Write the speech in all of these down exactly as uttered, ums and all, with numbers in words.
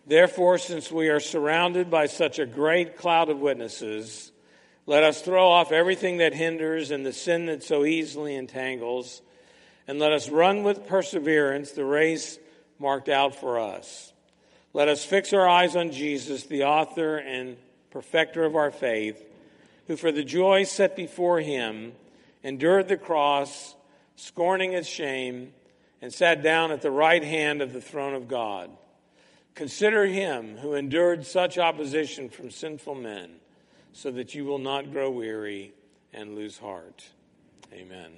Therefore, since we are surrounded by such a great cloud of witnesses, let us throw off everything that hinders and the sin that so easily entangles, and let us run with perseverance the race marked out for us. Let us fix our eyes on Jesus, the author and perfecter of our faith, who for the joy set before him endured the cross, scorning its shame, and sat down at the right hand of the throne of God. Consider him who endured such opposition from sinful men, so that you will not grow weary and lose heart. Amen.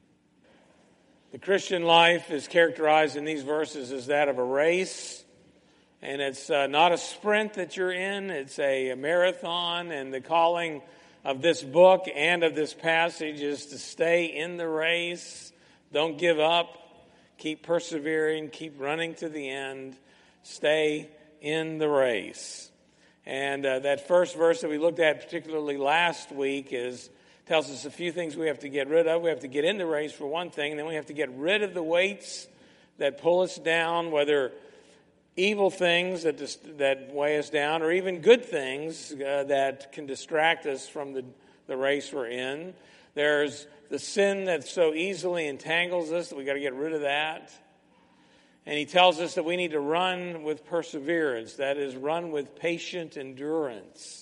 The Christian life is characterized in these verses as that of a race, and it's uh, not a sprint that you're in, it's a, a marathon, and the calling of this book and of this passage is to stay in the race. Don't give up. Keep persevering. Keep running to the end. Stay in the race. And uh, that first verse that we looked at particularly last week is tells us a few things we have to get rid of. We have to get in the race for one thing, and then we have to get rid of the weights that pull us down, whether evil things that dis- that weigh us down, or even good things uh, that can distract us from the, the race we're in. There's the sin that so easily entangles us that we got to get rid of that. And he tells us that we need to run with perseverance, that is, run with patient endurance.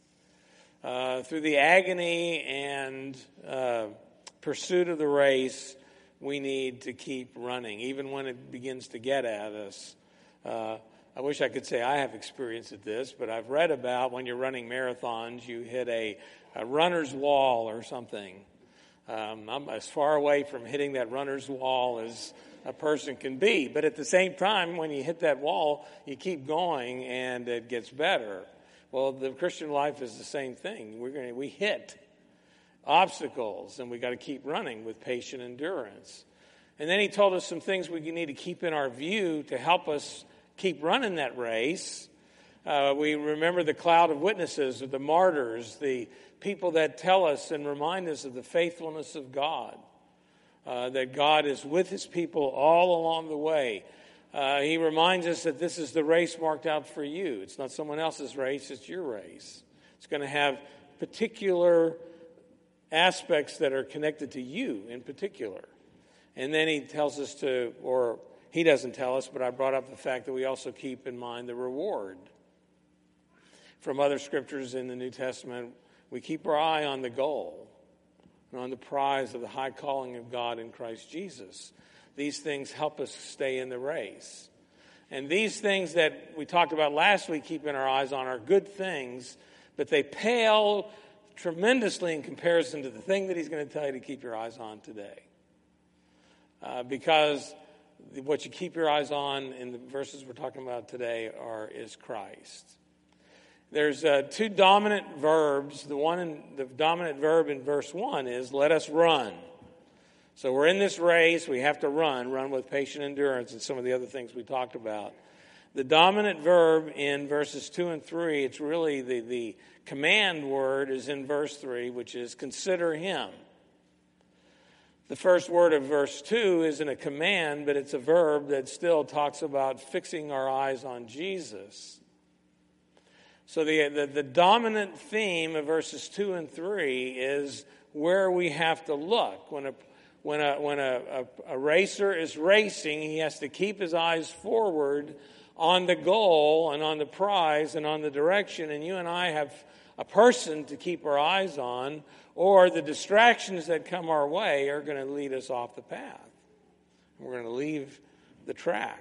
Uh, through the agony and uh, pursuit of the race, we need to keep running, even when it begins to get at us. Uh, I wish I could say I have experience at this, but I've read about when you're running marathons, you hit a, a runner's wall or something. Um, I'm as far away from hitting that runner's wall as a person can be. But at the same time, when you hit that wall, you keep going and it gets better. Well, the Christian life is the same thing. We're going to, we hit obstacles, and we got to keep running with patient endurance. And then he told us some things we need to keep in our view to help us keep running that race. Uh, we remember the cloud of witnesses, the martyrs, the people that tell us and remind us of the faithfulness of God, uh, that God is with his people all along the way. Uh, he reminds us that this is the race marked out for you. It's not someone else's race, it's your race. It's going to have particular aspects that are connected to you in particular. And then he tells us to, or he doesn't tell us, but I brought up the fact that we also keep in mind the reward. From other scriptures in the New Testament, we keep our eye on the goal and on the prize of the high calling of God in Christ Jesus. These things help us stay in the race. And these things that we talked about last week, keeping our eyes on, are good things, but they pale tremendously in comparison to the thing that he's going to tell you to keep your eyes on today. Uh, because what you keep your eyes on in the verses we're talking about today are is Christ. There's uh, two dominant verbs. The one, in, the dominant verb in verse one is "let us run." So we're in this race. We have to run, run with patient endurance, and some of the other things we talked about. The dominant verb in verses two and three, it's really the, the command word is in verse three, which is consider him. The first word of verse two isn't a command, but it's a verb that still talks about fixing our eyes on Jesus. So the, the, the dominant theme of verses two and three is where we have to look. When a When a when a, a, a racer is racing, he has to keep his eyes forward on the goal and on the prize and on the direction. And you and I have a person to keep our eyes on, or the distractions that come our way are going to lead us off the path. We're going to leave the track.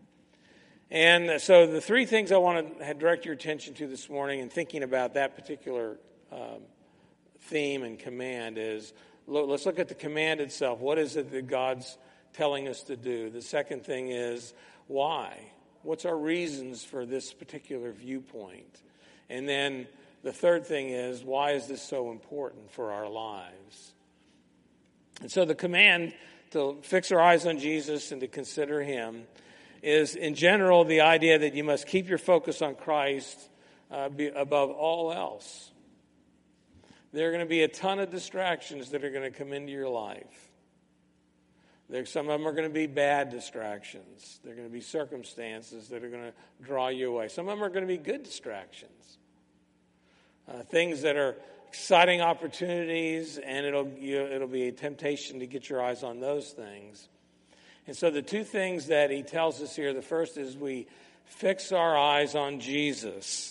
And so the three things I want to direct your attention to this morning in thinking about that particular um, theme and command is, let's look at the command itself. What is it that God's telling us to do? The second thing is, why? What's our reasons for this particular viewpoint? And then the third thing is, why is this so important for our lives? And so the command to fix our eyes on Jesus and to consider him is, in general, the idea that you must keep your focus on Christ uh, be above all else. There are going to be a ton of distractions that are going to come into your life. There, some of them are going to be bad distractions. They're going to be circumstances that are going to draw you away. Some of them are going to be good distractions. Uh, things that are exciting opportunities, and it'll you, it'll be a temptation to get your eyes on those things. And so the two things that he tells us here, the first is we fix our eyes on Jesus.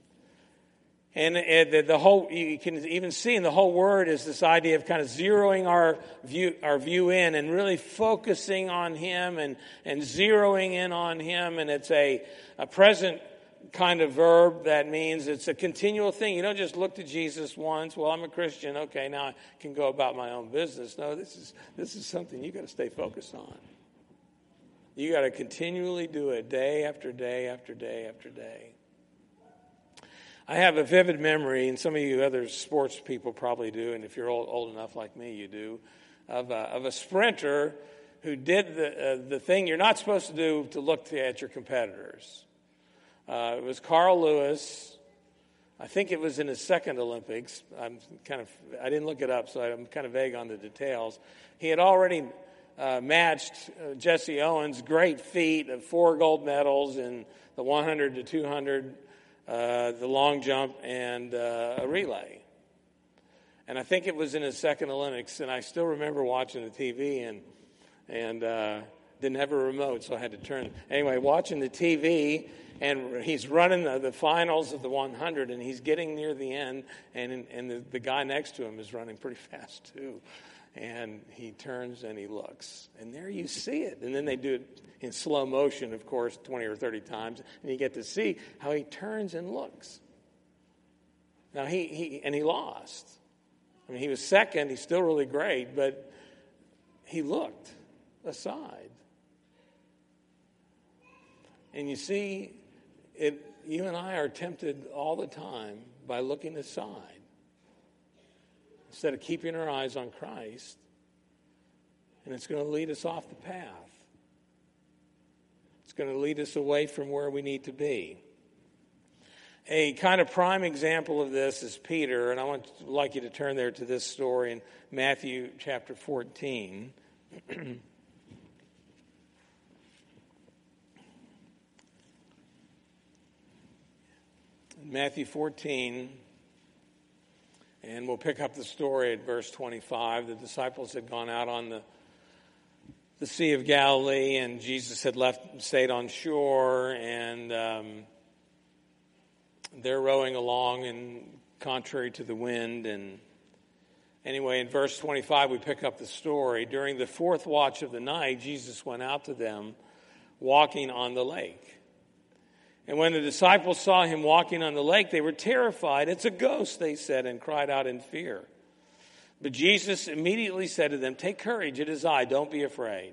And the, the whole, you can even see in the whole word is this idea of kind of zeroing our view, our view in and really focusing on him and, and zeroing in on him. And it's a, a present kind of verb that means it's a continual thing. You don't just look to Jesus once. Well, I'm a Christian. Okay, now I can go about my own business. No, this is, this is something you got to stay focused on. You got to continually do it day after day after day after day. I have a vivid memory, and some of you other sports people probably do, and if you're old, old enough like me, you do, of a, of a sprinter who did the uh, the thing you're not supposed to do to look to, at your competitors. Uh, it was Carl Lewis. I think it was in his second Olympics. I'm kind of I didn't look it up, so I'm kind of vague on the details. He had already uh, matched uh, Jesse Owens' great feat of four gold medals in the one hundred to two hundred. Uh, the long jump, and uh, a relay. And I think it was in his second Olympics, and I still remember watching the T V, and and uh, didn't have a remote, so I had to turn. Anyway, watching the T V, and he's running the, the finals of the one hundred, and he's getting near the end, and and the, the guy next to him is running pretty fast too. And he turns and he looks, and there you see it. And then they do it in slow motion, of course, twenty or thirty times, and you get to see how he turns and looks. Now, he, he and he lost. I mean, he was second. He's still really great, but he looked aside. And you see, it. You and I are tempted all the time by looking aside, instead of keeping our eyes on Christ, and it's going to lead us off the path. It's going to lead us away from where we need to be. A kind of prime example of this is Peter, and I want to, like you to turn there to this story in Matthew chapter fourteen. Matthew fourteen. And we'll pick up the story at verse twenty-five. The disciples had gone out on the, the Sea of Galilee, and Jesus had left, stayed on shore, and um, they're rowing along, and contrary to the wind. And anyway, in verse twenty-five, we pick up the story. During the fourth watch of the night, Jesus went out to them, walking on the lake. And when the disciples saw him walking on the lake, they were terrified. "It's a ghost," they said, and cried out in fear. But Jesus immediately said to them, "Take courage, it is I, don't be afraid."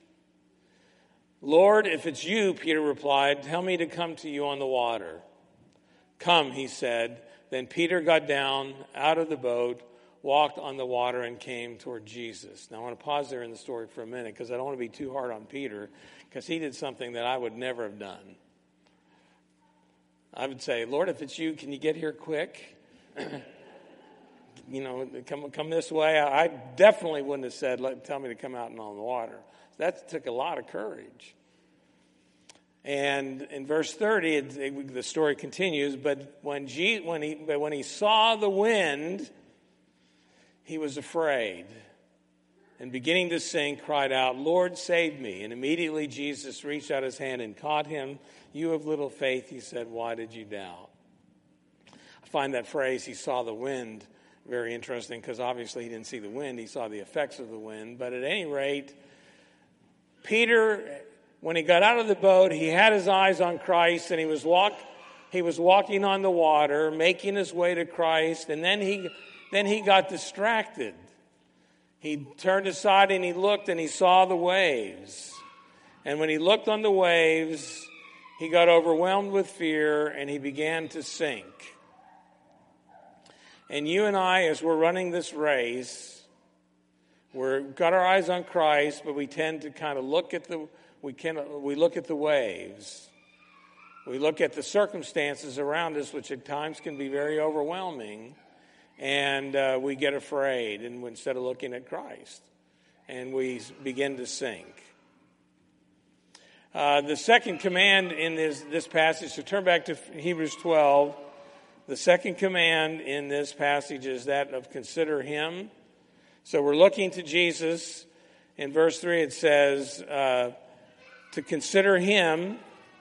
"Lord, if it's you," Peter replied, "tell me to come to you on the water." "Come," he said. Then Peter got down out of the boat, walked on the water, and came toward Jesus. Now I want to pause there in the story for a minute, because I don't want to be too hard on Peter, because he did something that I would never have done. I would say, "Lord, if it's you, can you get here quick? you know, come come this way." I definitely wouldn't have said, Let, tell me to come out and on the water. That took a lot of courage. And in verse thirty, it, it, the story continues, but when, G, when, he, but when he saw the wind, he was afraid. And beginning to sink, cried out, "Lord, save me." And immediately Jesus reached out his hand and caught him. "You of little faith," he said, "why did you doubt?" I find that phrase, "he saw the wind," very interesting, because obviously he didn't see the wind. He saw the effects of the wind. But at any rate, Peter, when he got out of the boat, he had his eyes on Christ, and he was walk, he was walking on the water, making his way to Christ, and then he, then he got distracted. He turned aside and he looked and he saw the waves. And when he looked on the waves, he got overwhelmed with fear and he began to sink. And you and I, as we're running this race, we've got our eyes on Christ, but we tend to kind of look at the we can we look at the waves. We look at the circumstances around us, which at times can be very overwhelming. And uh, we get afraid, and instead of looking at Christ. and we begin to sing. Uh, the second command in this, this passage, so turn back to Hebrews twelve. The second command in this passage is that of consider him. So we're looking to Jesus. In verse three it says uh, to consider him.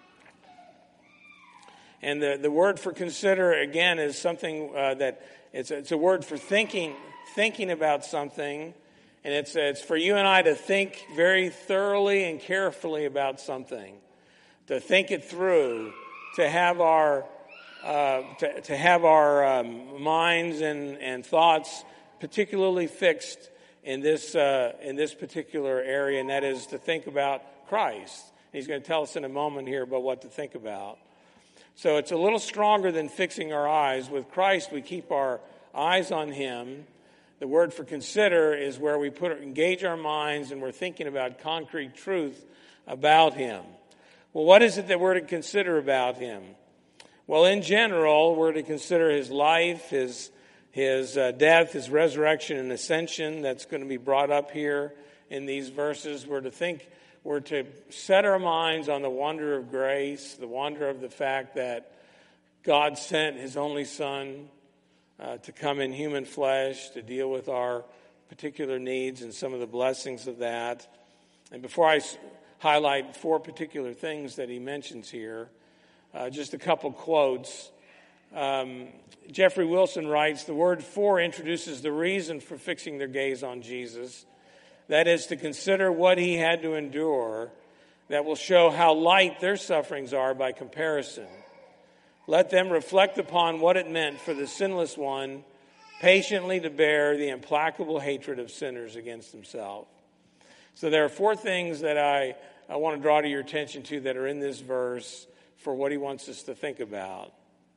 And the, the word for consider, again, is something uh, that it's, it's a word for thinking, thinking about something. And it's, it's for you and I to think very thoroughly and carefully about something, to think it through, to have our uh, to, to have our um, minds and, and thoughts particularly fixed in this uh, in this particular area, and that is to think about Christ. He's going to tell us in a moment here about what to think about. So it's a little stronger than fixing our eyes. With Christ, we keep our eyes on him. The word for consider is where we put engage our minds and we're thinking about concrete truth about him. Well, what is it that we're to consider about him? Well, in general, we're to consider his life, his his uh, death, his resurrection and ascension. That's going to be brought up here in these verses. We're to think, we're to set our minds on the wonder of grace, the wonder of the fact that God sent his only Son Uh, to come in human flesh, to deal with our particular needs and some of the blessings of that. And before I s- highlight four particular things that he mentions here, uh, just a couple quotes. Um, Jeffrey Wilson writes, the word for introduces the reason for fixing their gaze on Jesus. That is to consider what he had to endure that will show how light their sufferings are by comparison. Let them reflect upon what it meant for the sinless one patiently to bear the implacable hatred of sinners against himself. So there are four things that I, I want to draw to your attention to that are in this verse for what he wants us to think about.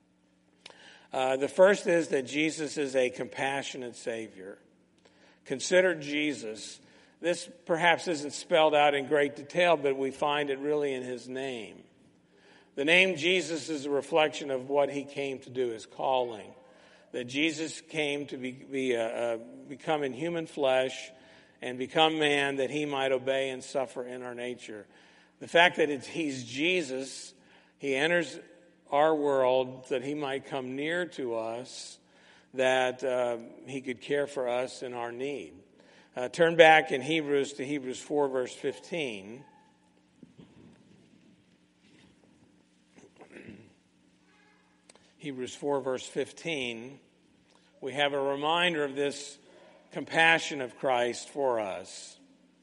Uh, the first is that Jesus is a compassionate Savior. Consider Jesus. This perhaps isn't spelled out in great detail, but we find it really in his name. The name Jesus is a reflection of what he came to do, his calling. That Jesus came to be, be uh, uh, become in human flesh and become man that he might obey and suffer in our nature. The fact that it's, he's Jesus, he enters our world that he might come near to us, that uh, he could care for us in our need. Uh, turn back in Hebrews to Hebrews four, verse fifteen. Hebrews four, verse fifteen, we have a reminder of this compassion of Christ for us.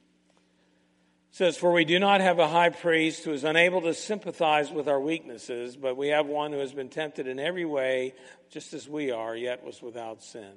It says, for we do not have a high priest who is unable to sympathize with our weaknesses, but we have one who has been tempted in every way, just as we are, yet was without sin.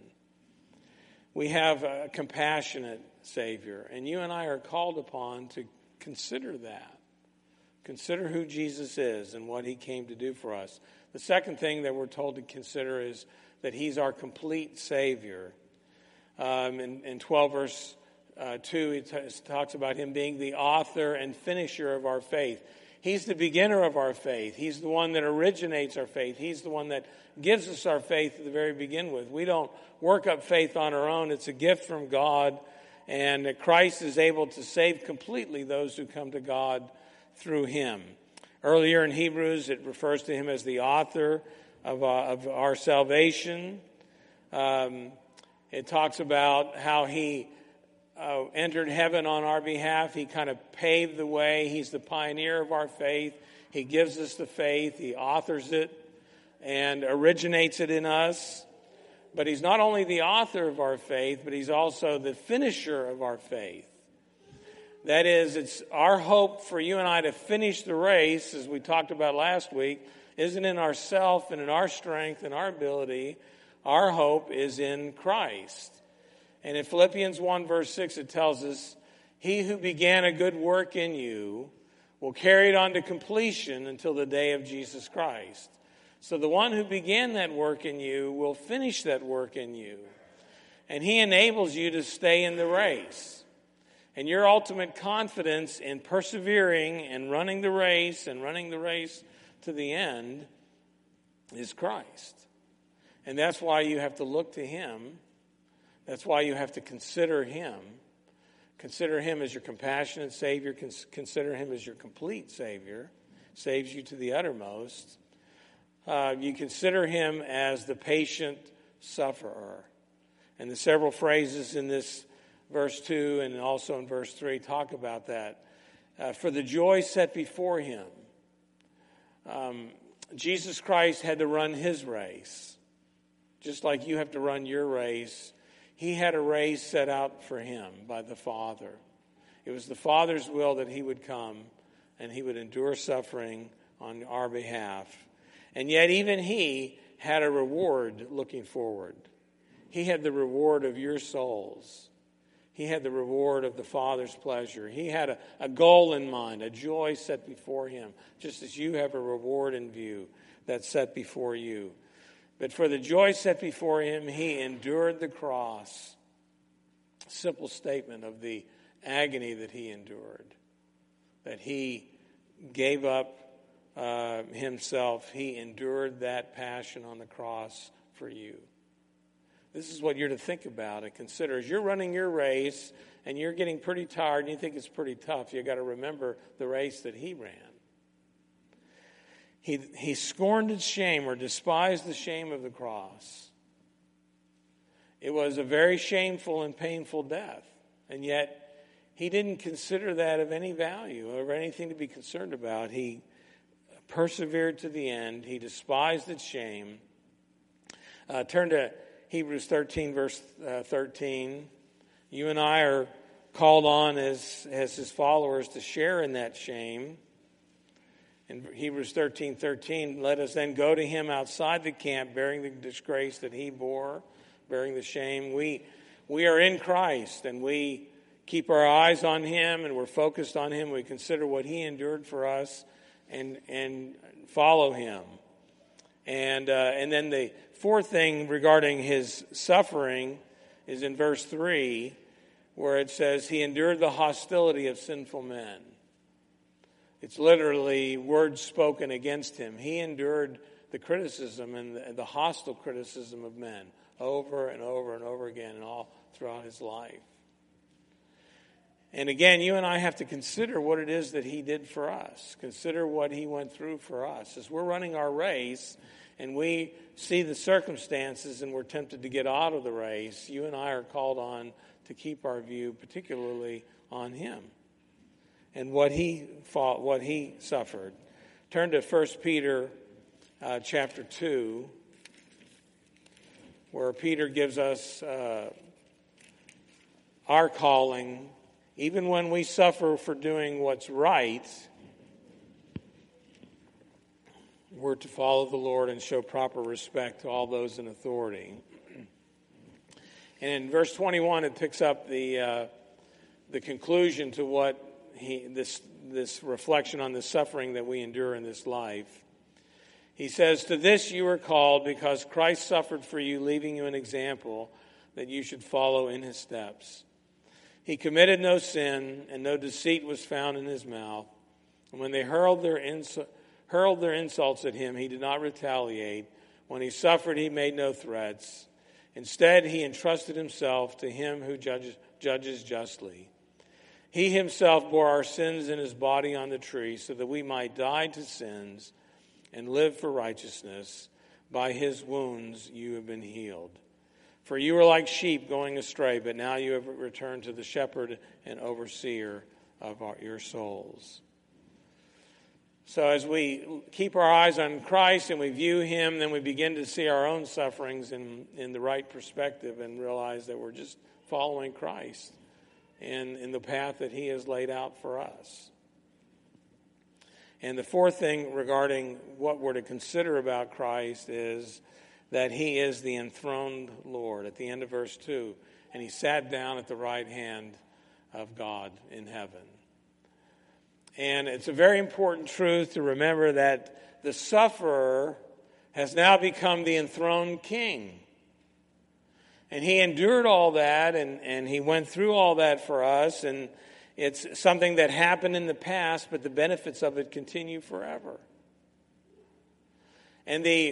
We have a compassionate Savior, and you and I are called upon to consider that. Consider who Jesus is and what he came to do for us. The second thing that we're told to consider is that he's our complete Savior. Um, in, in twelve verse uh, two, he t- talks about him being the author and finisher of our faith. He's the beginner of our faith. He's the one that originates our faith. He's the one that gives us our faith at the very begin with. We don't work up faith on our own. It's a gift from God, and Christ is able to save completely those who come to God through him. Earlier in Hebrews, it refers to him as the author of, uh, of our salvation. Um, it talks about how he uh, entered heaven on our behalf. He kind of paved the way. He's the pioneer of our faith. He gives us the faith. He authors it and originates it in us. But he's not only the author of our faith, but he's also the finisher of our faith. That is, it's our hope for you and I to finish the race, as we talked about last week, isn't in ourself and in our strength and our ability. Our hope is in Christ. And in Philippians one, verse six, it tells us, he who began a good work in you will carry it on to completion until the day of Jesus Christ. So the one who began that work in you will finish that work in you. And he enables you to stay in the race. And your ultimate confidence in persevering and running the race and running the race to the end is Christ. And that's why you have to look to him. That's why you have to consider him. Consider him as your compassionate Savior. Consider him as your complete Savior. Saves you to the uttermost. Uh, you consider him as the patient sufferer. And the several phrases in this verse two and also in verse three talk about that. Uh, for the joy set before him. Um, Jesus Christ had to run his race. Just like you have to run your race. He had a race set out for him by the Father. It was the Father's will that he would come and he would endure suffering on our behalf. And yet even he had a reward looking forward. He had the reward of your souls. He had the reward of the Father's pleasure. He had a, a goal in mind, a joy set before him, just as you have a reward in view that's set before you. But for the joy set before him, he endured the cross. Simple statement of the agony that he endured. That he gave up uh, himself. He endured that passion on the cross for you. This is what you're to think about and consider. As you're running your race and you're getting pretty tired and you think it's pretty tough, you've got to remember the race that he ran. He, he scorned its shame or despised the shame of the cross. It was a very shameful and painful death. And yet, he didn't consider that of any value or anything to be concerned about. He persevered to the end. He despised its shame. Uh, turn to Hebrews thirteen, verse uh, thirteen. You and I are called on as, as his followers to share in that shame. In Hebrews thirteen thirteen, let us then go to him outside the camp, bearing the disgrace that he bore, bearing the shame. We we are in Christ, and we keep our eyes on him, and we're focused on him. We consider what he endured for us, and and follow him. And uh, and then the fourth thing regarding his suffering is in verse three, where it says he endured the hostility of sinful men. It's literally words spoken against him. He endured the criticism and the, the hostile criticism of men over and over and over again and all throughout his life. And again, you and I have to consider what it is that he did for us. Consider what he went through for us. As we're running our race and we see the circumstances and we're tempted to get out of the race, you and I are called on to keep our view particularly on him and what he fought, what he suffered. Turn to First Peter uh, chapter two, where Peter gives us uh, our calling. Even when we suffer for doing what's right, we're to follow the Lord and show proper respect to all those in authority. And in verse twenty-one, it picks up the uh, the conclusion to what he this this reflection on the suffering that we endure in this life. He says, "To this you are called, because Christ suffered for you, leaving you an example that you should follow in his steps. He committed no sin, and no deceit was found in his mouth. And when they hurled their ins- hurled their insults at him, he did not retaliate. When he suffered, he made no threats. Instead, he entrusted himself to him who judges, judges justly. He himself bore our sins in his body on the tree, so that we might die to sins and live for righteousness. By his wounds you have been healed. For you were like sheep going astray, but now you have returned to the shepherd and overseer of our, your souls." So as we keep our eyes on Christ and we view him, then we begin to see our own sufferings in, in the right perspective and realize that we're just following Christ and in the path that he has laid out for us. And the fourth thing regarding what we're to consider about Christ is that he is the enthroned Lord. At the end of verse two, and he sat down at the right hand of God in heaven. And it's a very important truth to remember that the sufferer has now become the enthroned king. And he endured all that, and, and he went through all that for us, and it's something that happened in the past, but the benefits of it continue forever. And the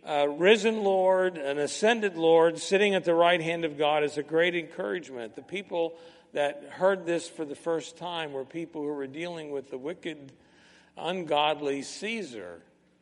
uh, risen Lord, an ascended Lord, sitting at the right hand of God is a great encouragement. The people that heard this for the first time were people who were dealing with the wicked, ungodly Caesar,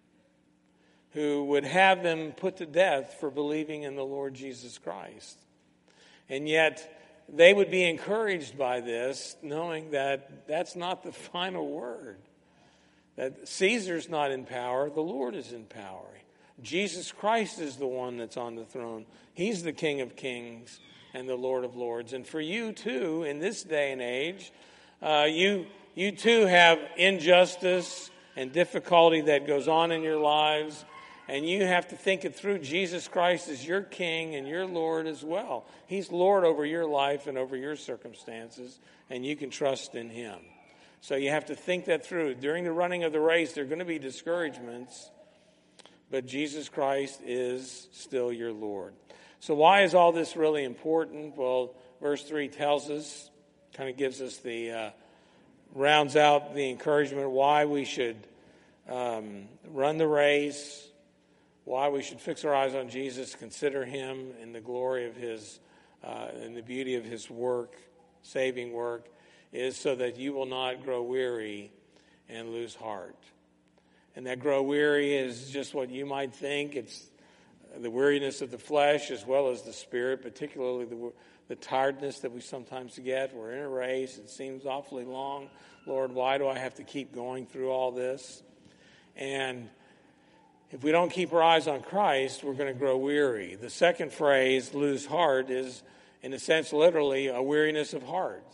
who would have them put to death for believing in the Lord Jesus Christ. And yet, they would be encouraged by this, knowing that that's not the final word. That Caesar's not in power, the Lord is in power. Jesus Christ is the one that's on the throne. He's the King of Kings and the Lord of Lords. And for you too, in this day and age, uh, you you too have injustice and difficulty that goes on in your lives. And you have to think it through. Jesus Christ is your King and your Lord as well. He's Lord over your life and over your circumstances, and you can trust in Him. So you have to think that through. During the running of the race, there are going to be discouragements, but Jesus Christ is still your Lord. So why is all this really important? Well, verse three tells us, kind of gives us the, uh, rounds out the encouragement, why we should um, run the race, why we should fix our eyes on Jesus, consider Him in the glory of His, uh, and the beauty of His work, saving work, is so that you will not grow weary and lose heart. And that grow weary is just what you might think. It's the weariness of the flesh as well as the spirit, particularly the, the tiredness that we sometimes get. We're in a race. It seems awfully long. Lord, why do I have to keep going through all this? And if we don't keep our eyes on Christ, we're going to grow weary. The second phrase, lose heart, is in a sense literally a weariness of heart.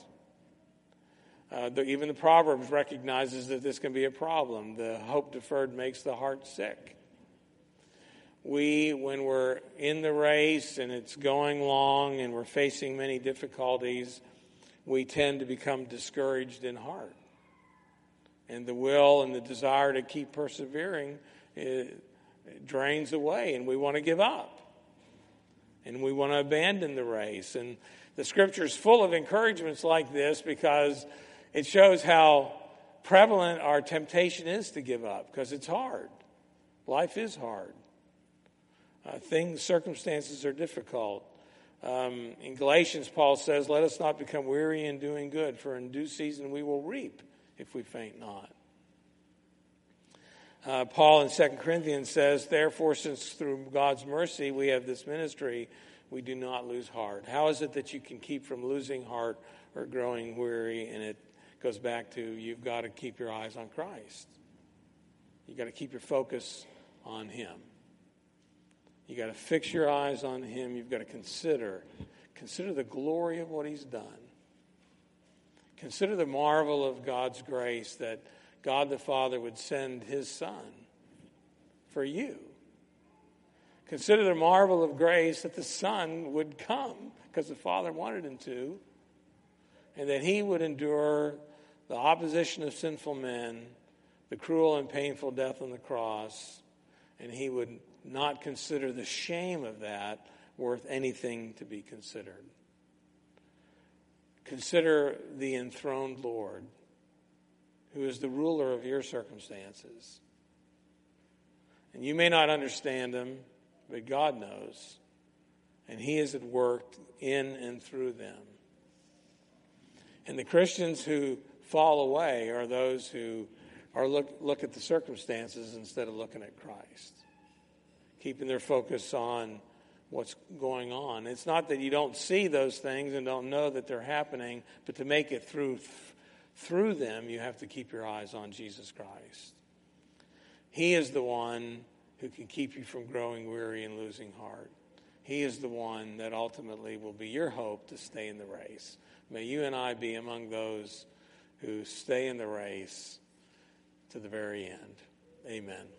Uh, the, even the Proverbs recognizes that this can be a problem. The hope deferred makes the heart sick. We, when we're in the race and it's going long and we're facing many difficulties, we tend to become discouraged in heart. And the will and the desire to keep persevering It, it drains away, and we want to give up. And we want to abandon the race. And the Scripture is full of encouragements like this because it shows how prevalent our temptation is to give up, because it's hard. Life is hard. Uh, things, circumstances are difficult. Um, in Galatians, Paul says, let us not become weary in doing good, for in due season we will reap if we faint not. Uh, Paul in Second Corinthians says, therefore, since through God's mercy we have this ministry, we do not lose heart. How is it that you can keep from losing heart or growing weary? And it goes back to you've got to keep your eyes on Christ. You've got to keep your focus on Him. You've got to fix your eyes on Him. You've got to consider, consider the glory of what He's done. Consider the marvel of God's grace that God the Father would send His Son for you. Consider the marvel of grace that the Son would come because the Father wanted Him to, and that He would endure the opposition of sinful men, the cruel and painful death on the cross, and He would not consider the shame of that worth anything to be considered. Consider the enthroned Lord, who is the ruler of your circumstances. And you may not understand Him, but God knows. And He is at work in and through them. And the Christians who fall away are those who are look, look at the circumstances instead of looking at Christ. Keeping their focus on what's going on. It's not that you don't see those things and don't know that they're happening, but to make it through Through them, you have to keep your eyes on Jesus Christ. He is the one who can keep you from growing weary and losing heart. He is the one that ultimately will be your hope to stay in the race. May you and I be among those who stay in the race to the very end. Amen.